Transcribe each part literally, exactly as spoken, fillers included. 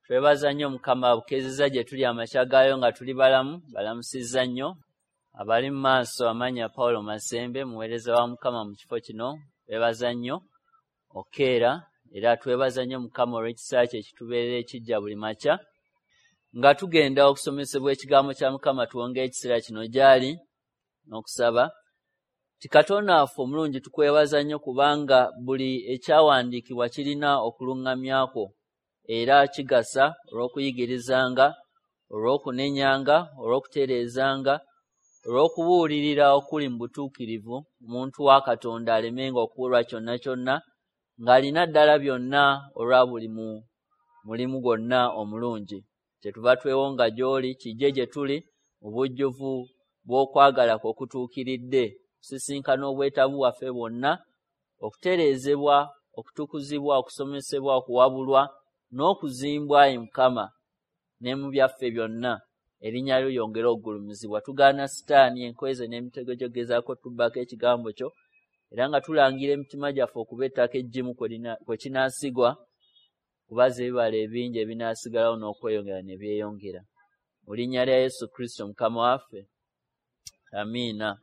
Twebaza nnyo Mukama bukeezezza gye tuli amakya gaayo nga tuli balamu, balamusizza nnyo. Abali mu maaso amanya Paulo Masembe, muweereza wa Mukama mu kifo kino, twebaza nnyo okeera, era twebaza nnyo Mukama olw'ekisa kye ekitubeerera ekijja buli makya. Nga tugenda okusomesebwa ekigambo kya Mukama tuwonge ekiseera kino gyali n'okusaba. Ti Katonda waffe omulungi tukwebaza nnyo kubanga buli ekyawandiikibwa kirina okuluŋŋamyako era kigasa olw'okuyigirizanga, olw'okunenyanga, olw'okutereezanga, olw'okubuulirira okuli mu butuukirivu, omuntu wa Katonda alemenga okuwulwa kyonna kyonna ng'alina ddala byonna olwa buli mu mulimu gwonna omulungi. Kyetuva twewonga gy'oli, kijje gye tuli mu bujjuvu bw'okwagala kwe okutuukiridde, kusisinkana obwetabu waffe bwonna, okutereezebwa, okutukuzibwa, okusomesebwa, okuwabulwa, n'okuzimbwa Ayi Mukama ne mu byaffe byonna. Erinnya lyo lyongere okugulumizibwa. Tugaana Sitaani enkweze n'emitego gyogezaako tubbako ekigambo kyo, era nga tulangira emitima gyaffe okuba ettaka eggimu kwe kinaasigwa, kubaza ebibala ebingi ebinaasigalawo n'okweyongera ne byeyongera. Mu linnya lya Yesu Kristo Mukama waffe. Amiina.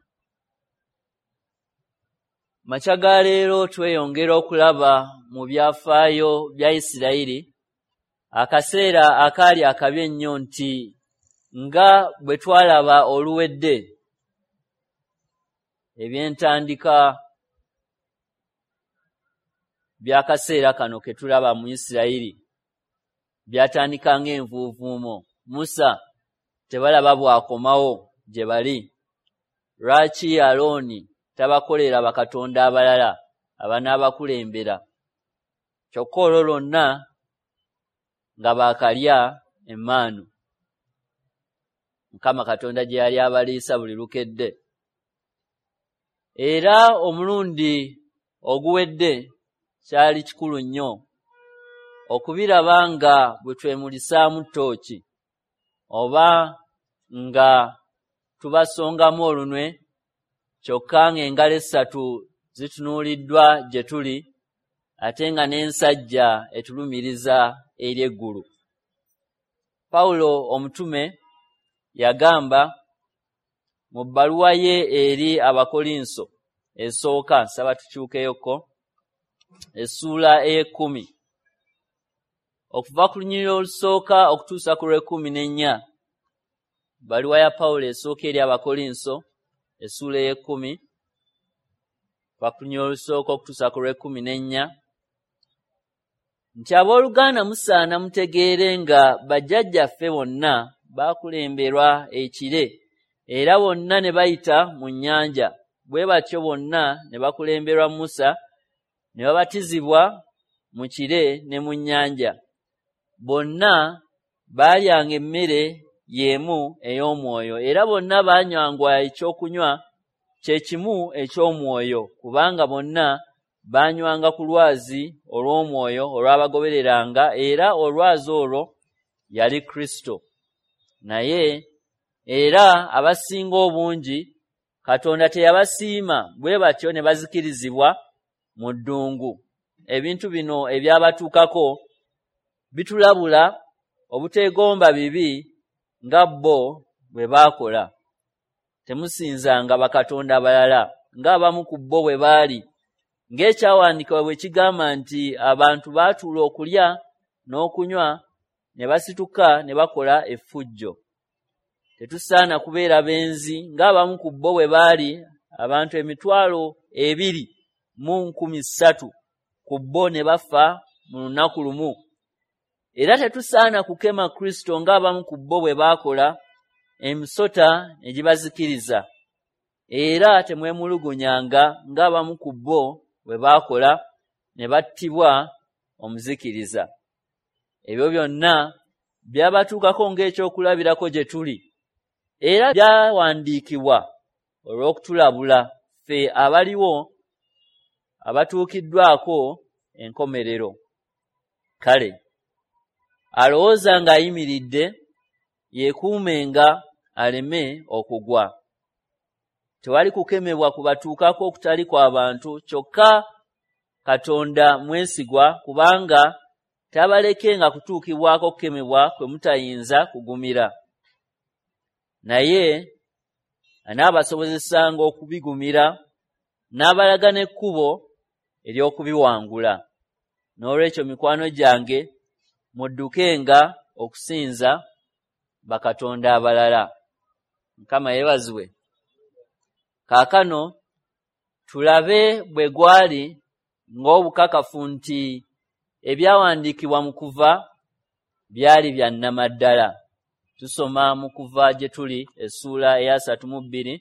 Makya ga leero tweyongera okulaba mu byafaayo bya Isirayiri, akaseera akaali akabi ennyo nti nga bwe twalaba oluwedde ebyentandika by'akaseera kano ke tulaba mu Isirayiri byatandika ng'envuuvuumo. Musa tebalaba bwakomawo gye bali. Lwaki Alooni tabakolera bakatonda abalala abanaabakulembera? Kyokka olwo lwonna nga baakalya emmaanu Mukama Katonda gye yali abaliisa buli lukedde. Era omulundi oguwedde kyali kikulu nnyo okubiraba nga bwe twemulisaamu ttooki oba nga tubasongamu olunwe, kyokka ng'engalo essatu zitunuuliddwa gye tuli, ate nga n'ensajja etulumiriza eri eggulu. Pawulo omutume yagamba mu bbaluwa ye eri Abakolinso esooka, nsaba tukyukeyoko, essuula ey'ekkumi okuva ku lunyiriri olusooka okutuusa ku lw'ekkumi n'ennya. Bbaluwa ya Pawulo esooka eri Abakolinso essuula ey'ekkumi okuva ku lunyiriri olusooka okutuusa ku lw'ekkumi n'ennya, nti abooluganda musaana mutegeere nga bajjajjaffe bonna baakulemberwa ekire, era bonna ne bayita mu nnyanja, bwe batyo bonna ne bakulemberwa Musa, ne babatizibwa mu kire ne mu nnyanja. Bonna baalyanga emmere y'emu ey'omwoyo, era bonna baanywanga ekyokunywa kye kimu eky'omwoyo, kubanga bonna baanywanga ku lwazi olw'omwoyo olwabagobereranga, era olwazi olwo yali Kristo. Naye era abasinga obungi Katonda teyabasiima, bwe batyo ne bazikirizibwa mu ddungu. Ebintu bino ebyabatuukako bitulabula obuteegomba bibi nga bo bwe baakola. Temusinzanga bakatonda abalala ng'abamu ku bo bwe baali, ng'ekyawandiikibwa bwe kigamba nti abantu baatuula okulya n'okunywa ne basituka ne bakola effujjo. Tetusaana kubeera benzi ng'abamu ku bo bwe baali, abantu emitwalo ebiri mu nkumi ssatu ku bo ne bafa mu lunaku lumu. Era tetusaana kukema Kristo ng'abamu ku bo bwe baakola, emisota ne gibazikiriza. Era temwemulugunyanga ng'abamu ku bo bwe baakola, ne battibwa omuzikiriza. Ebyo byonna byabatuukako ng'ekyokulabirako gye tuli, era byawandiikibwa olw'okutulabula ffe abaliwo abatuukiddwako enkomerero. Kale alowooza ng'ayimiridde yeekuumenga aleme okugwa. Tewali kukemebwa kubatuukako okutali kw'abantu, kyokka Katonda mwesigwa, kubanga tabalekenga kutuukibwako kukemebwa kwe mutayinza kugumira. Naye anaabasobozesanga okubigumira n'abalaga n'ekkubo ery'okubiwangula. N'olwekyo mikwano gyange muddukenga okusinza bakatonda abalala. Mukama yeebazibwe. Kaakano tulabe bwe gwali ng'obukakafu nti ebyawandiikibwa mu Kuva byali bya nnamaddala. Tusoma mu Kuva gye tuli essuula eya asatu mu bbiri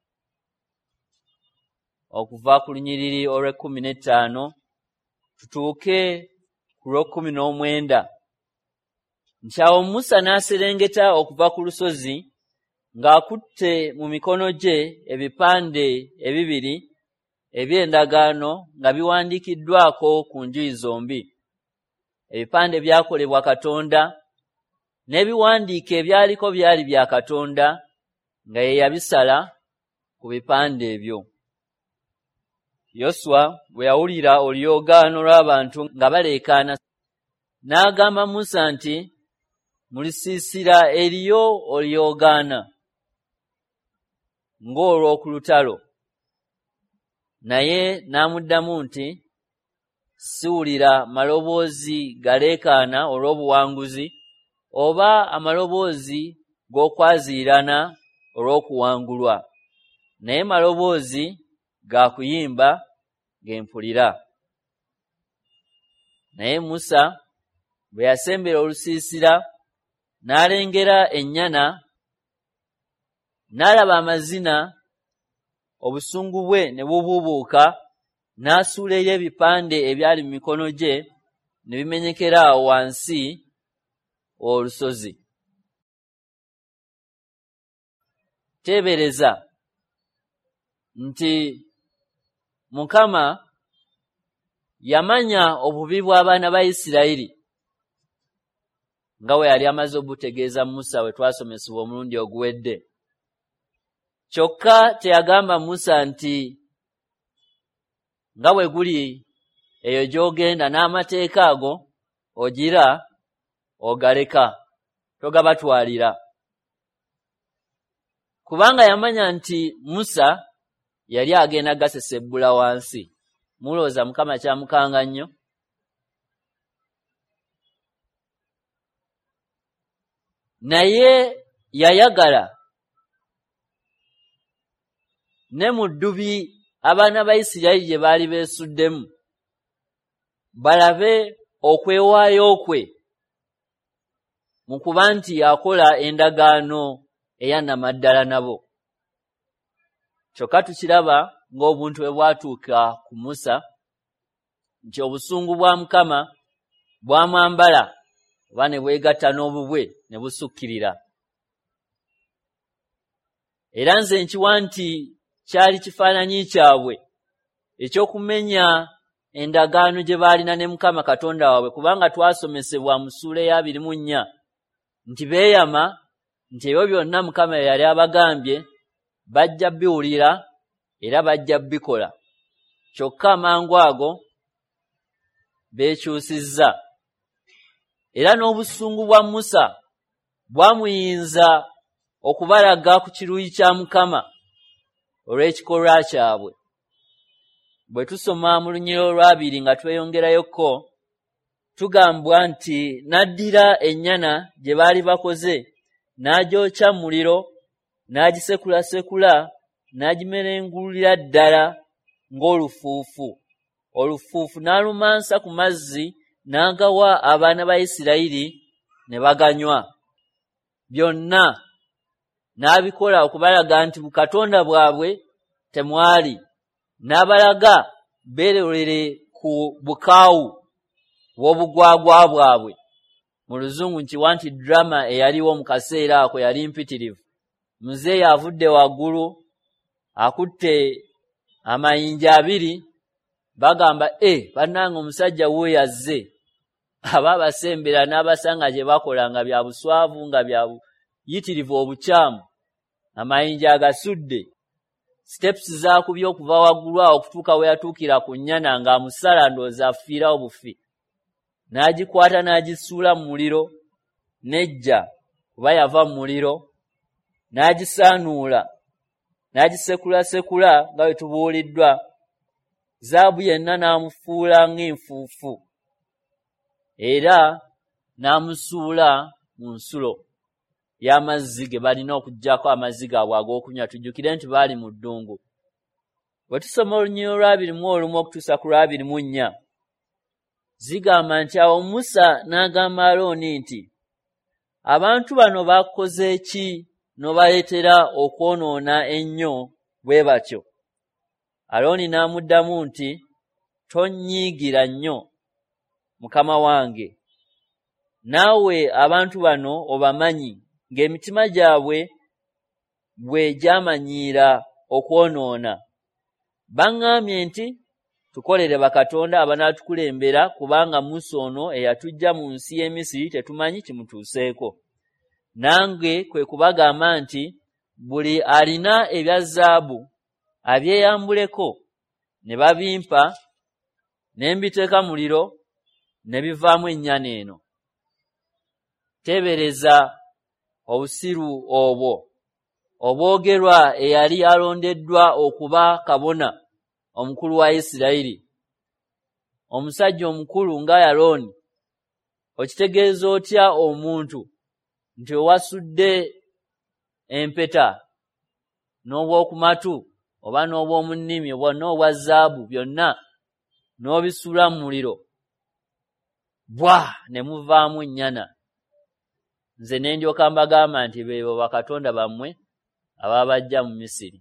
okuva ku lunyiriri olw'ekkumi n'ettaano tutuuke ku lw'ekkumi n'omwenda. Nti awo Musa n'aserengeta okuva ku lusozi ng'akutte mu mikono gye ebipande ebibiri eby'endagaano nga biwandiikiddwako ku njuyi zombi. Ebipande byakolebwa Katonda, n'ebiwandiiko ebyaliko byali bya Katonda nga ye yabisala ku bipande ebyo. Yoswa bwe yawulira oluyoogaano lw'abantu nga baleekaana, n'agamba Musa nti, mu lusiisira eriyo oluyoogaana ng'olw'oku lutalo. Naye n'amuddamu nti, siwulira maloboozi galeekaana olw'obuwanguzi oba amaloboozi g'okwaziirana olw'okuwangulwa, naye maloboozi ga kuyimba ge mpulira. Naye Musa bwe yasembera olusiisira n'alengera ennyana, n'alaba amazina, obusungu bwe ne bubuubuuka, n'asuula eri ebipande ebyali mu mikono gye ne bimenyekera awo wansi olusozi. Teebereza nti Mukama yamanya obubi bw'abaana ba Isirayiri nga we yali amaze obutegeeza Musa we twasomesebwa omulundi oguwedde. Kyokka teyagamba Musa nti nga bwe guli eyo gy'ogenda n'amateeka ago ogira ogaleka, togabatwalira. Kubanga yamanya nti Musa yali agenda gasesebbula wansi. Mulowooza Mukama kyamukanga nnyo? Naye yayagala ne mu ddubi abaana ba Isirayiri gye baali beesuddemu balabe okwewaayo kwe mu kuba nti akola endagaano eyannamaddala nabo. Kyokka tukiraba ng'obuntu bwe bwatuuka ku Musa nti obusungu bwa Mukama bwamwambala oba ne bwegatta n'obubwe ne busukkirira. Era nze nkiwa nti kyali kifaananyi kyabwe eky'okumenya endagaano gye baalina ne Mukama Katonda waabwe, kubanga twasomesebwa mu ssuula ey'abiri mu nnya nti beeyama nti ebyo byonna Mukama yali abagambye bajja biwulira era bajja bikola. Kyokka amangu ago beekyusizza. Era n'obusungu bwa Musa bwamuyinza okubalaga ku kiruyi kya Mukama olw'ekikolwa kyabwe. Bwe tusoma mu lunyiriri olwabiri nga tweyongerayokko, tugambwa nti n'addira ennyana gye baali bakoze n'agyokya mu muliro, n'agisekulasekula, n'agimerengulira ddala ng'olufuufu. Olufuufu n'alumansa ku mazzi n'agawa abaana ba Isirayiri ne baganywa. Byonna n'abikola okubalaga nti mu Katonda bwabwe temwali, n'abalaga beerolere ku bukaawu bw'obugwagwa bwabwe. Mu Luzungu nkiwa nti drama eyaliwo mu kaseera ako yali mpitirivu. Muzeeyi avudde waggulu akutte amayinja abiri, bagamba e bannange omusajja wuuyo azze. Aba abasembera n'abasanga gye bakola nga bya buswavu, nga bya buyitirivu obukyamu, amayinja agasudde, steps zaakubye okuva waggulu awo okutuuka we yatuukira ku nnyana ng'amusala ndowooza afiirawo bufi. n'agikwata n'agisuula mu muliro nejja kuba yava mu muliro n'agisaanuula n'agisekulasekula nga bwe tubuuliddwa zaabu yenna n'amufuula ng'enfuufu era n'amusuula mu nsulo y'amazzi ge balina okuggyako amazzi gaabwe ag'okunywa. Tujjukire nti baali mu ddungu. Bwe tusoma olunyiriro lw'abiri mu olumu okutuusa ku lw'abiri mu nnya zigamba nti awo Musa n'agamba Alooni nti, abantu bano bakoze ki n'obaleetera okwonoona ennyo bwe batyo? Alooni n'amuddamu nti, tonnyiigira nnyo mukama wange, naawe abantu bano obamanyi ng'emitima gyabwe bwe gyamanyiira okwonoona. Baŋŋambye nti, tukolere bakatonda abanaatukulembera, kubanga Musa ono eyatuggya mu nsi y'e Misiri tetumanyi kimutuuseeko. Nange kwe kubagamba nti, buli alina ebya zaabu abyeyambuleko. Ne babimpa ne mbiteeka mu muliro ne bivaamu ennyana eno. Teebereza obusiru obwo obwogerwa eyali alondeddwa okuba kabona omukulu wa Isirayiri, omusajja omukulu nga Alooni. Okitegeeza otya omuntu nti owasudde empeta n'obwokumatu oba n'obw'omu nnimi oba n'obwa zaabu byonna n'obisuula mu muliro, bwa ne muvaamu ennyana? Nze ne ndyoka mbagamba nti beebo bakatonda bammwe ababajja mu Misiri.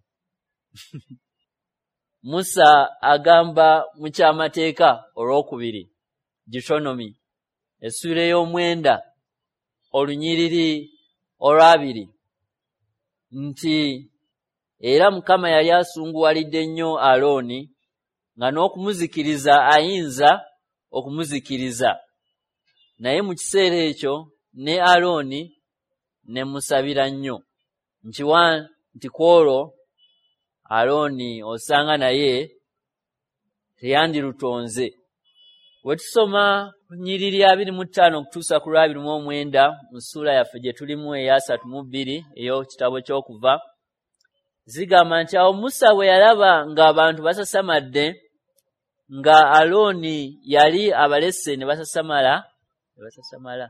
Musa agamba mu kyamateeka olwokubiri, Deuteronomy essuula ey'omwenda olunyiriri olwabiri, nti era Mukama yali asunguwalidde nnyo Alooni nga n'okumuzikiriza ayinza okumuzikiriza. Naye mu kiseera ekyo ne Alooni ne musabira nnyo nkiwa nti kwolwo Alooni osanga naye teyandirutonze. Bwe tusoma nnyiriri abiri mu ttaano okutuusa ku lwabiri mu omwenda mu ssuula yaffe gye tulimu eyasatu mu bbiri ey'ekitabo ky'Okuva, zigamba nti awo Musa bwe yalaba ng'abantu basasamadde, nga Alooni yali abalese ne basasamala ne basasamala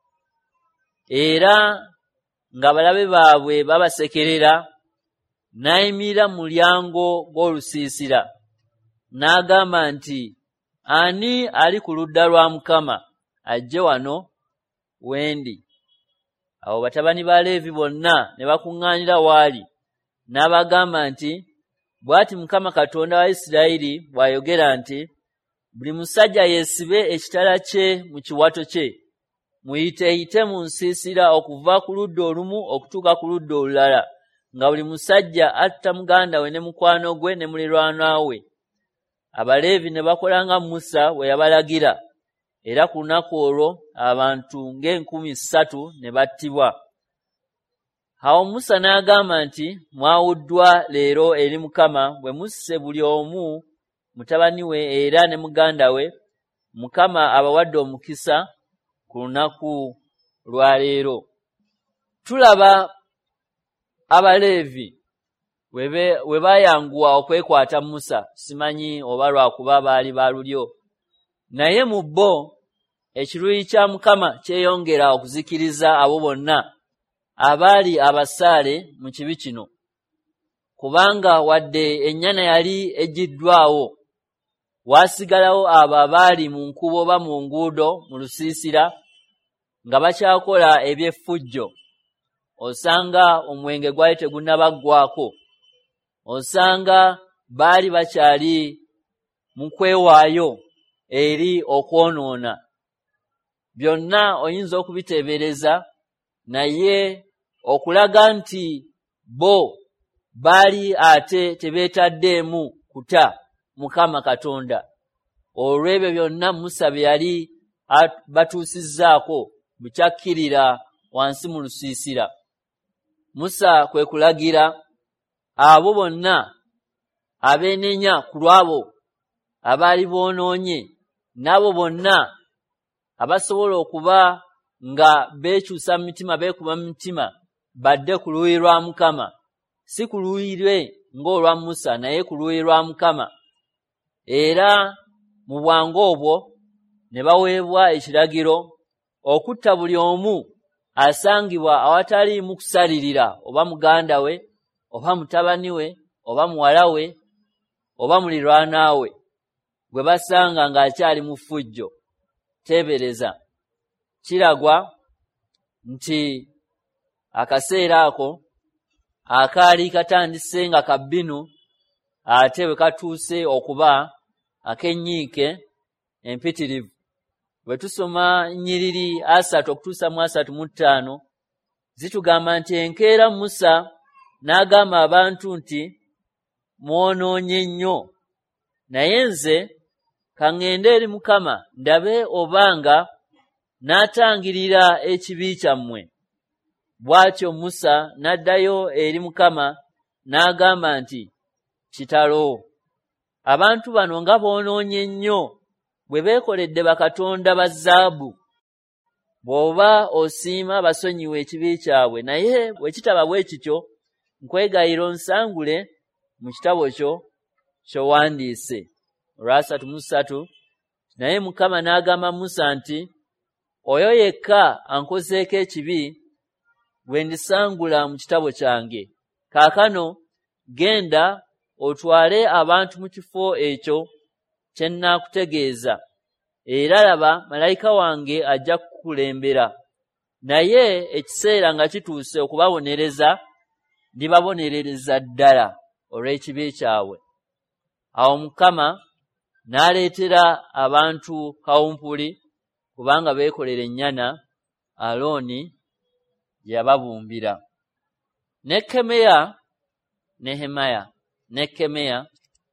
era ng'abalabe baabwe babasekerera, n'ayimirira mu mulyango gw'olusiisira n'agamba nti, ani ali ku ludda lwa Mukama ajje wano wendi? Awo batabani ba Leevi bonna ne bakuŋŋaanira waali, n'abagamba nti, bw'ati Mukama Katonda wa Isirayiri bw'ayogera nti, buli musajja yeesibe ekitala kye mu kiwato kye, muyiteeyite mu nsiisira okuva ku ludda olumu okutuuka ku ludda olulala, nga buli musajja atta muganda we ne mukwano gwe ne muliraanwa we. Abaleevi ne bakola nga Musa bwe yabalagira, era ku lunaku olwo abantu ng'enkumi ssatu ne battibwa. Awo Musa n'agamba nti, mwawuddwa leero eri Mukama bwe musse buli omu mutabani we era ne muganda we. Mukama abawadde omukisa ku lunaku lwa leero. Tulaba Abaleevi we baayanguwa okwekwata Musa, simanyi oba lwakuba baali baalulyo, naye mu bo ekiruyi kya Mukama kyeyongera okuzikiriza abo bonna abaali abasaale mu kibi kino, kubanga wadde ennyana yali eggiddwawo, waasigalawo abo abaali mu nkubo oba mu nguudo mu lusiisira nga bakyakola eby'effujjo. Osanga omwenge gwali tegunnabaggwako, osanga baali bakyali mu kwewaayo eri okwonoona. Byonna oyinza okubiteebereza, naye okulaga nti bo baali ate tebeetaddeemu kuta Mukama Katonda. Olw'ebyo byonna Musa bye yali batuusizzaako bukyakkirira wansi mu lusiisira. Musa kwe kulagira abo bonna abeenenya ku lwabo abaali boonoonye, n'abo bonna abasobola okuba nga beekyusa mu mitima beekuba mu mitima badde ku luuyi lwa Mukama, si ku luuyi lwe ng'olwa Musa naye ku luuyi lwa Mukama. Era mu bwangu obwo ne baweebwa ekiragiro okutta buli omu asangibwa awataliimu kusalirira, oba muganda we oba mutabani we oba muwala we oba muliraana we, gwe basanga ng'akyali mu ffujjo. Teebereza, kiragwa nti akaseera ako akaali katandise nga kabbinu ate bwe katuuse okuba ak'ennyiike empitirivu. Bwe tusoma nnyiriri asatu okutuusa mu asatu mu ttaano zitugamba nti enkeera Musa n'agamba abantu nti mwonoonye nnyo, naye nze ka ŋŋende eri Mukama ndabe obanga n'atangirira ekibi kyammwe. Bw'atyo Musa n'addayo eri Mukama n'agamba nti kitalo, abantu bano nga boonoonye nnyo bwe beekoledde bakatonda ba zaabu. Bw'oba osiima basonyiwe ekibi kyabwe, naye bwe kitaba bwe kityo nkwegayira onsangule mu kitabo kyo ky'owandiise. Olwasatu mu ssatu naye Mukama n'agamba Musa nti oyo yekka ankozeeko ekibi bwe ndisangula mu kitabo kyange. Kaakano genda otwale abantu mu kifo ekyo kye nnaakutegeeza, era laba malayika wange ajja kukulembera, naye ekiseera nga kituuse okubabonereza ndibabonerereza ddala olw'ekibi kyabwe. Awo Mukama n'aleetera abantu kawumpuli kubanga beekolera ennyana Alooni gye yababumbira. Nekemeya Nehemaya Nekemeya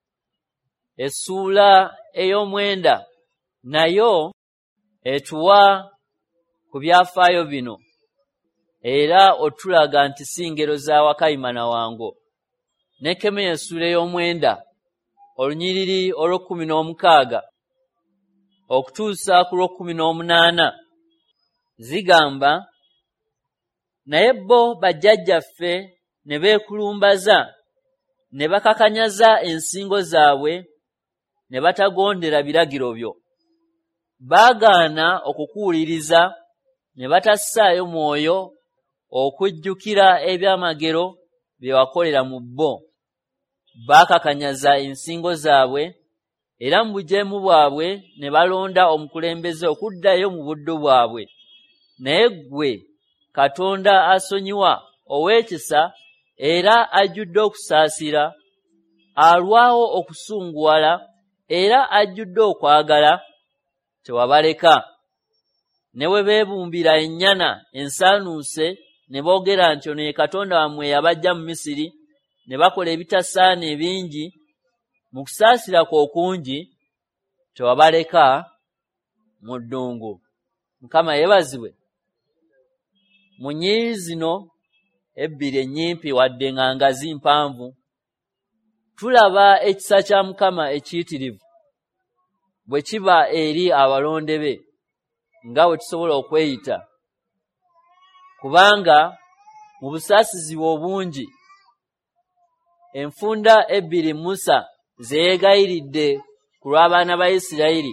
essuula ey'omwenda nayo etuwa ku byafaayo bino, era otulaga nti si ngero za Wakayima na Wango. Nekemeya essuula ey'omwenda olunyiriri olw'ekkumi n'omukaaga okutuusa ku lw'ekkumi n'omunaana zigamba, naye bo bajjajjaffe ne beekulumbaza ne bakakanyaza ensingo zaabwe ne batagondera biragiro byo. Baagaana okukuwuliriza ne batassaayo mwoyo okujjukira ebyamagero bye wakolera mu bo. Baakakanyaza ensingo zaabwe era mu bujeemu bwabwe ne balonda omukulembeze okuddayo mu buddu bwabwe. Naye ggwe Katonda asonyiwa, ow'ekisa era ajjudde okusaasira, alwawo okusunguwala era ajjudde okwagala, tewabaleka. Ne bwe beebumbira ennyana ensaanuuse ne boogera nti ono ye Katonda wammwe yabaggya mu Misiri, ne bakola ebitasaana ebingi, mu kusaasira kwo okungi tewabaleka mu ddungu. Mukama yeebazibwe. Mu nnyiriri zino ebbiri ennyimpi wadde nga ngazi mpanvu, tulaba ekisa kya Mukama ekiyitirivu bwe kiba eri abalonde be nga bwe tusobola okweyita, kubanga mu busaasizibwa obungi enfunda ebbiri Musa ze yeegayiridde ku lw'abaana ba Isirayiri,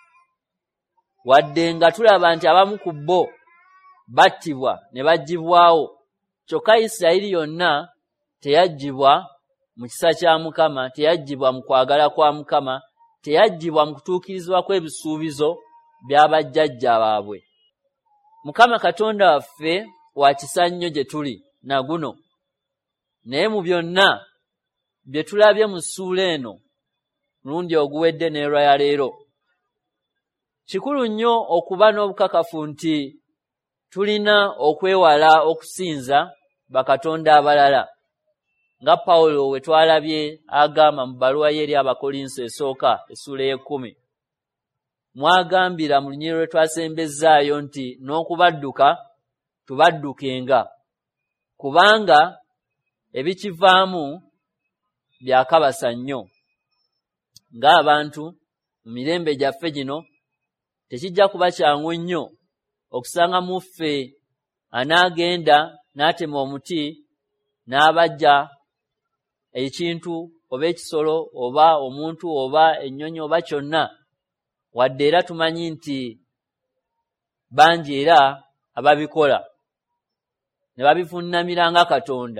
wadde nga tulaba nti abamu ku bo battibwa ne baggyibwawo, kyokka Isirayiri yonna teyaggyibwa mu kisa kya Mukama, teyaggyibwa mu kwagala kwa Mukama, teyaggyibwa mu kutuukirizibwa kw'ebisuubizo bya bajjajja baabwe. Mukama Katonda waffe wa kisa nnyo gye tuli na guno, naye mu byonna bye tulabye mu ssuula eno mulundi oguwedde n'erwa ya leero, kikulu nnyo okuba n'obukakafu nti tulina okwewala okusinza bakatonda abalala, nga Pawulo we twalabye agamba mu bbaluwa ye eri Abakolinso esooka essuula y'ekkumi. Mwagambira mu lunyiriri lwe twasembezzaayo nti n'okubadduka tubaddukenga, kubanga ebikivaamu byakabasa nnyo ng'abantu mu mirembe gyaffe gino tekijja kuba kyangu nnyo okusanga muffe anaagenda n'atema omuti n'abajja ekintu oba ekisolo oba omuntu oba ennyonyi oba kyonna, wadde era tumanyi nti bangi era ababikola ne babivunnamira nga Katonda.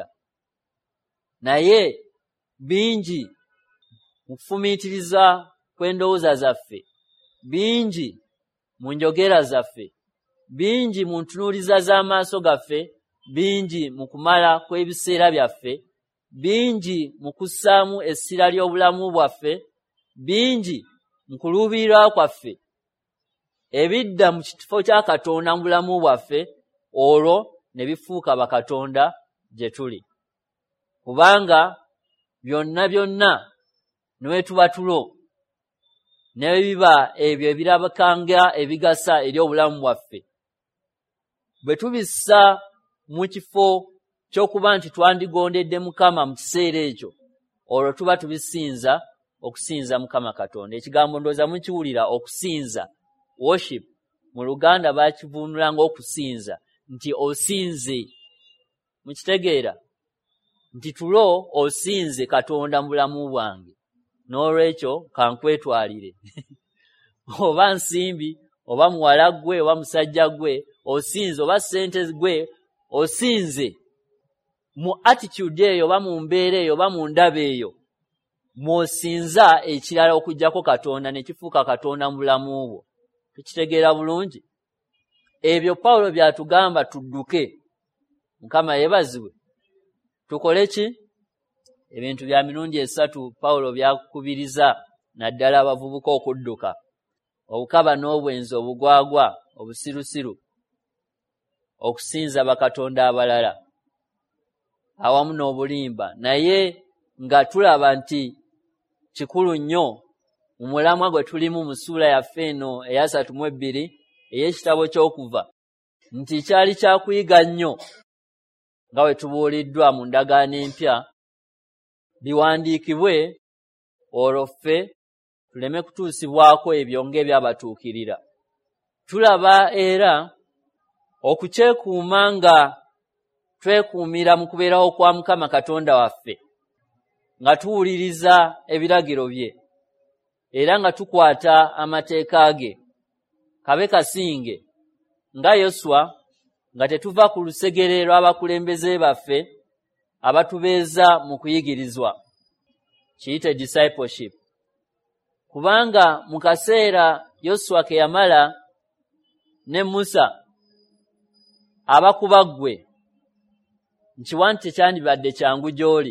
Naye bingi mu kufumiitiriza kw'endowooza zaffe, bingi mu njogera zaffe, bingi mu ntunuuliza z'amaaso gaffe, bingi mu kumala kw'ebiseera byaffe, bingi mu kussaamu essira ly'obulamu bwaffe, bingi mu kuluubirira kwaffe ebidda mu kifo kya Katonda mu bulamu bwaffe, olwo ne bifuuka bakatonda gye tuli. Kubanga byonna byonna ne bwe tuba tulo ne bwe biba ebyo ebirabikanga ebigasa eri obulamu bwaffe, bwe tubissa mu kifo ky'okuba nti twandigondedde Mukama mu kiseera ekyo, olwo tuba tubisinza okusinza Mukama Katonda. Ekigambo ndowooza mukiwulira, okusinza, worship, mu Luganda bakivuunula ng'okusinza, nti osinze. Mukitegeera nti tulo osinze Katonda mu bulamu bwange, n'olwekyo kankwetwalire oba nsimbi oba muwala gwe oba musajja gwe osinze, oba ssente gwe osinze, mu attitude eyo oba mu mbeera eyo oba mu ndaba eyo mw'osinza ekirala okuggyako Katonda ne kifuuka Katonda mu bulamu bwo. Tukitegeera bulungi? Ebyo Pawulo byatugamba tudduke. Mukama yeebazibwe. Tukole ki? Ebintu bya mirundi esatu Pawulo byakubiriza naddala abavubuka okudduka: obukaba n'obwenzi, obugwagwa, obusirusiru, okusinza bakatonda abalala awamu n'obulimba. Naye nga tulaba nti kikulu nnyo mu mulamwa gwe tulimu mu ssuula yaffe eno eyasatu mu ebbiri ey'ekitabo ky'Okuva, nti kyali kyakuyiga nnyo nga bwe tubuuliddwa mu ndagaano empya, biwandiikibwe olwo ffe tuleme kutuusibwako ebyo ng'ebyabatuukirira. Tulaba era okukyekuuma nga twekuumira mu kubeerawo kwa Mukama Katonda waffe, nga tuwuliriza ebiragiro bye era nga tukwata amateeka ge. Kabe kasinge nga Yoswa, nga tetuva ku lusegere lw'abakulembeze baffe abatubeeza mu kuyigirizwa, kiyite discipleship. Kubanga mu kaseera Yoswa ke yamala ne Musa abakuba ggwe, nkiwa nti tekyandibadde kyangu gy'oli,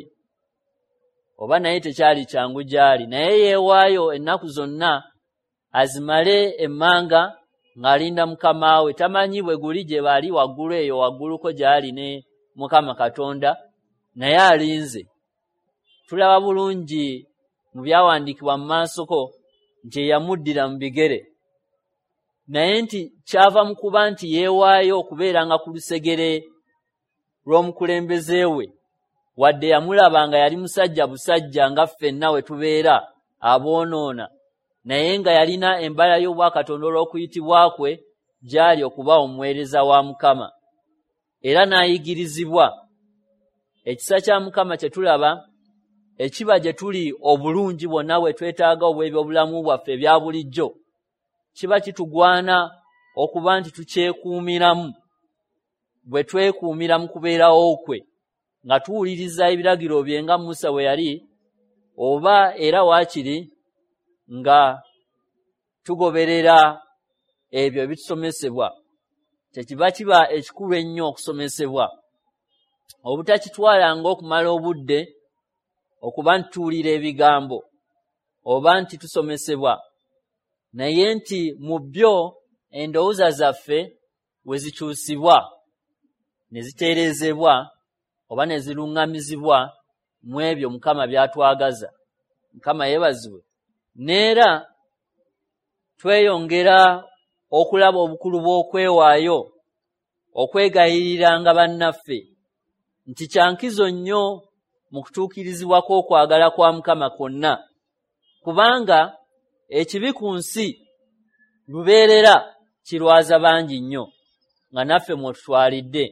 oba naye tekyali kyangu gy'ali, naye yeewaayo ennaku zonna azimale emmanga ng'alinda Mukama we. Tamanyi bwe guli gye bali waggulu eyo wagguluko gy'ali ne Mukama Katonda, naye alinze. Tulaba bulungi mu byawandiikibwa mu maasoko nti eyamuddira mu bigere, naye nti kyava mu kuba nti yeewaayo okubeeranga ku lusegere lw'omukulembeze we, wadde yamulaba nga yali musajja busajja nga ffenna we tubeera aboonoona, naye nga yalina embala y'obwakatonda olw'okuyitibwa kwe gy'ali okuba omuweereza wa Mukama. Era n'ayigirizibwa. Ekisa kya Mukama kye tulaba ekiba gye tuli obulungi bwonna bwe twetaaga obw'ebyobulamu bwaffe ebya bulijjo, kiba kitugwana okuba nti tukyekuumiramu bwe twekuumira mu kubeerawo kwe, nga tuwuliriza ebiragiro bye nga Musa bwe yali, oba era waakiri nga tugoberera ebyo ebitusomesebwa. Kyekiba kiba ekikulu ennyo okusomesebwa, obutakitwala ng'okumala obudde okuba nti tuwulira ebigambo oba nti tusomesebwa, naye nti mu byo endowooza zaffe we zikyusibwa ne ziteerezebwa oba ne ziruŋŋamizibwa mu ebyo Mukama by'atwagaza. Mukama yeebazibwe. Neera tweyongera okulaba obukulu bw'okwewaayo okwegayiriranga bannaffe, nti kyankizo nnyo mu kutuukirizibwa kw'okwagala kwa Mukama kwonna. Kubanga ekibi ku nsi lubeerera kirwaza bangi nnyo nga naffe mwotutwalidde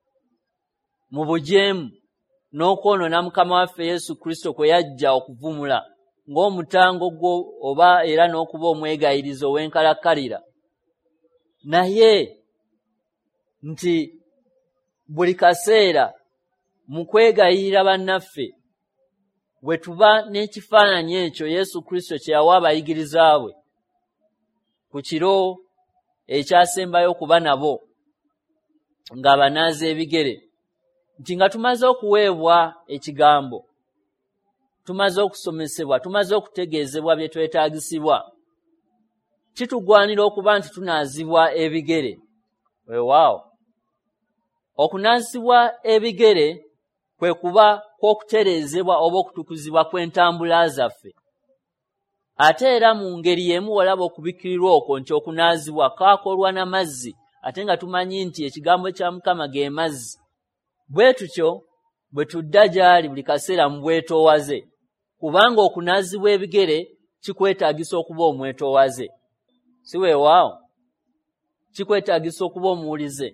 mu bujeemu n'okwonoona Mukama waffe Yesu Kristo kwe yajja okuvumula ng'omutango gwo oba era n'okuba omwegayirizo w'enkalakkalira. Naye nti buli kaseera mu kwegayirira bannaffe bwe tuba n'ekifaananyi ekyo Yesu Kristo kye yawa abayigiriza bwe ku kiro ekyasembayo okuba nabo ng'abanaaza ebigere, nti nga tumaze okuweebwa ekigambo, tumaze okusomesebwa, tumaze okutegeezebwa bye twetaagisibwa, kitugwanira okuba nti tunaazibwa ebigere. Weewaawo, okunaazibwa ebigere kwe kuba kw'okutereezebwa oba okutukuzibwa kw'entambula zaffe. Ate era mu ngeri y'emu walaba okubikkirirwa okwo nti okunaazibwa kaakolwa n'amazzi, ate nga tumanyi nti ekigambo kya Mukama ge mazzi. Bwe tutyo bwe tudda gy'ali buli kaseera mu bwetoowaze, kubanga okunaazibwa ebigere kikwetaagisa okuba omwetoowaze. Si weewaawo, kikwetaagisa okuba omuwulize.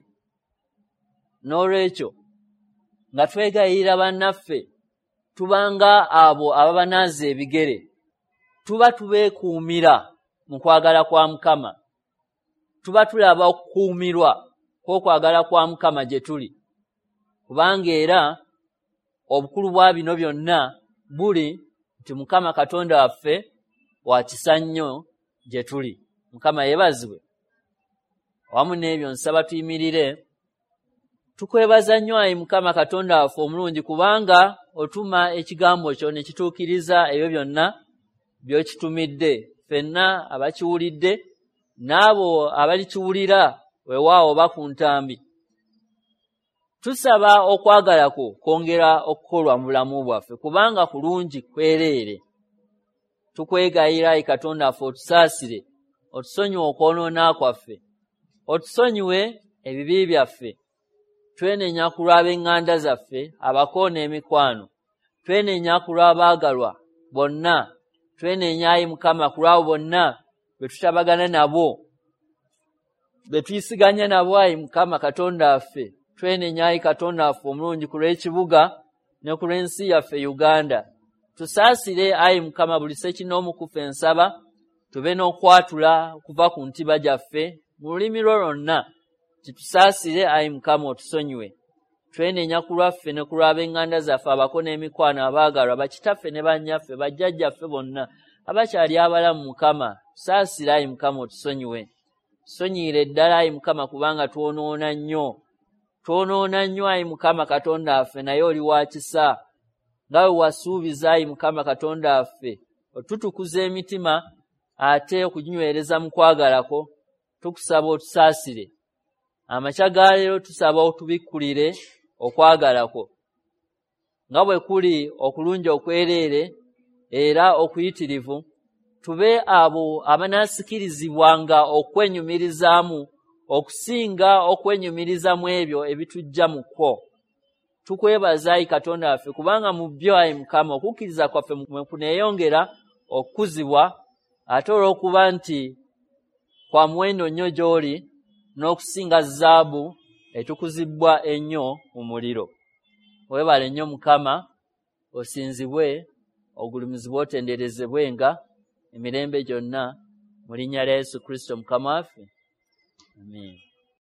N'olwekyo nga twegayirira bannaffe tubanga abo ababanaaza ebigere, tuba tubeekuumira mu kwagala kwa Mukama, tuba tulaba okukuumirwa kw'okwagala kwa Mukama gye tuli, kubanga era obukulu bwa bino byonna buli nti Mukama Katonda waffe wa kisa nnyo gye tuli. Mukama yeebazibwe. Wamu n'ebyo nsaba tuyimirire tukwebaza nnyo ayi Mukama Katonda waffe omulungi, kubanga otuma ekigambo kyo ne kituukiriza ebyo byonna by'okitumidde. Ffenna abakiwulidde n'abo abalikiwulira weewaawo oba ku ntambi, tusaba okwagala kwo kwongera okukolwa mu bulamu bwaffe, kubanga kulungi kwereere. Tukwegayira ayi Katonda waffe otusaasire, otusonyiwe okwonoona kwaffe, otusonyiwe ebibi byaffe. Twenenya ku lw'ab'eŋŋanda zaffe abakoona emikwano, twenenya ku lw'abaagalwa bonna, twenenya ayi Mukama ku lw'abo bonna be tutabagana nabo, be tuyisiganya nabo ayi Mukama Katonda waffe. Twenenya ayi Katonda waffe omulungi ku lw'ekibuga ne ku lw'ensi yaffe Uganda. Tusaasire ayi Mukama buli ssekinoomukufa ensaba, tube n'okwatula okuva ku ntiba gyaffe mu lulimi lwo lwonna. Kitusaasire ayi Mukama otusonyiwe. Twenenya ku lwaffe ne ku lw'ab'eŋŋanda zaffe abako n'emikwano abaagalwa, bakitaffe ne bannyaffe, bajjajjaffe bonna abakyali abalamu. Mukama tusaasire ayi Mukama otusonyiwe. Tusonyiire ddala ayi Mukama kubanga twonoona nnyo. Twonoona nnyo ayi Mukama Katonda waffe, naye oli wa kisa. Nga we wasuubiza ayi Mukama Katonda waffe otutukuza emitima ate okuginywereza mu kwagalako, tukusaba otusaasire. Amakya ga leero tusaba otubikkulire okwagalako, nga bwe kuli okulungi okwereere era okuyitirivu, tube abo abanasikirizibwanga okwenyumirizaamu okusinga okwenyumiriza mu ebyo ebitujja mu kwo. Tukwebaza ayi Katonda waffe kubanga mu byo ayi Mukama okukkiriza kwaffe mwe kuneeyongera okukuzibwa, ate olw'okuba nti kwa muwendo nnyo gy'oli n'okusinga zaabu etukuzibbwa ennyo mu muliro. Weebale nnyo Mukama, osinzibwe, ogulumizibwe, otenderezebwenga emirembe gyonna mu linnya lya Yesu Kristo Mukama waffe. Amen.